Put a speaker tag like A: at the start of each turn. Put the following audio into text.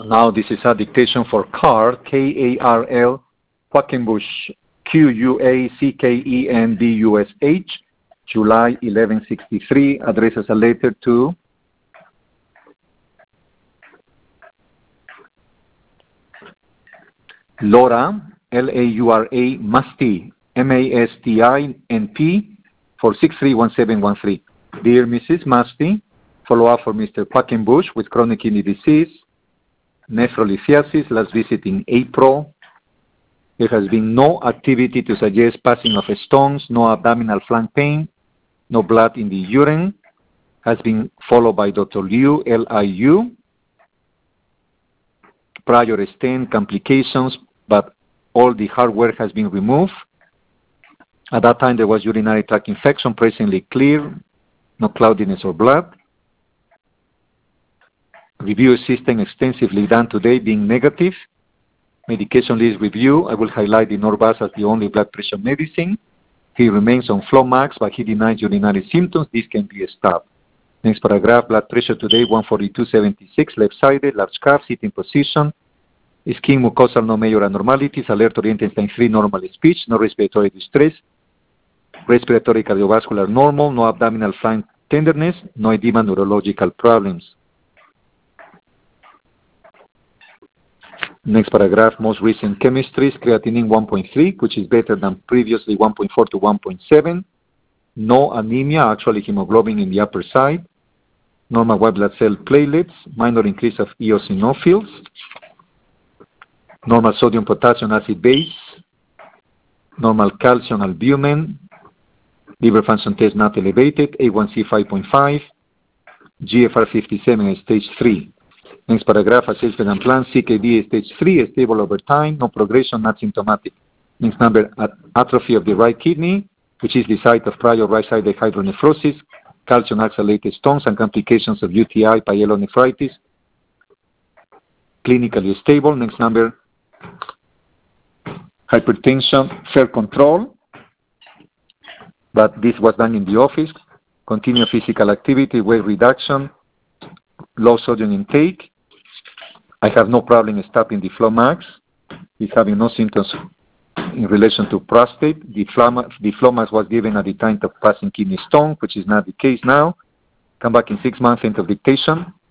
A: Now this is a dictation for Carl, K-A-R-L, Quackenbush, Q-U-A-C-K-E-N-B-U-S-H, July 1163, addresses a letter to Laura, L-A-U-R-A, Masti, M-A-S-T-I-N-P, for 631713. Dear Mrs. Masti, follow-up for Mr. Quackenbush with chronic kidney disease, nephrolithiasis, last visit in April. There has been no activity to suggest passing of stones, no abdominal flank pain, no blood in the urine. Has been followed by Dr. Liu, L-I-U. Prior stent complications, but all the hardware has been removed. At that time, there was urinary tract infection, presently clear, no cloudiness or blood. Review system extensively done today being negative. Medication list review. I will highlight the Norvasc as the only blood pressure medicine. He remains on Flomax, but he denies urinary symptoms. This can be stopped. Next paragraph, blood pressure today 142/76, left-sided, large calf, sitting position. Skin mucosal, no major abnormalities. Alert oriented 3, normal speech, no respiratory distress. Respiratory cardiovascular normal, no abdominal flank tenderness, no edema, neurological problems. Next paragraph, most recent chemistries, creatinine 1.3, which is better than previously 1.4 to 1.7. No anemia, actually hemoglobin in the upper side. Normal white blood cell platelets, minor increase of eosinophils. Normal sodium, potassium, acid base. Normal calcium, albumin. Liver function test not elevated, A1C 5.5. GFR 57 stage 3. Next paragraph, assessment and plan, CKD stage 3, stable over time, no progression, not symptomatic. Next number, atrophy of the right kidney, which is the site of prior right-sided hydronephrosis, calcium oxalated stones, and complications of UTI, pyelonephritis. Clinically stable. Next number, hypertension, fair control, but this was done in the office. Continued physical activity, weight reduction, low sodium intake. I have no problem stopping the Flomax. He's having no symptoms in relation to prostate. The Flomax was given at the time of passing kidney stone, which is not the case now. Come back in 6 months, end of dictation.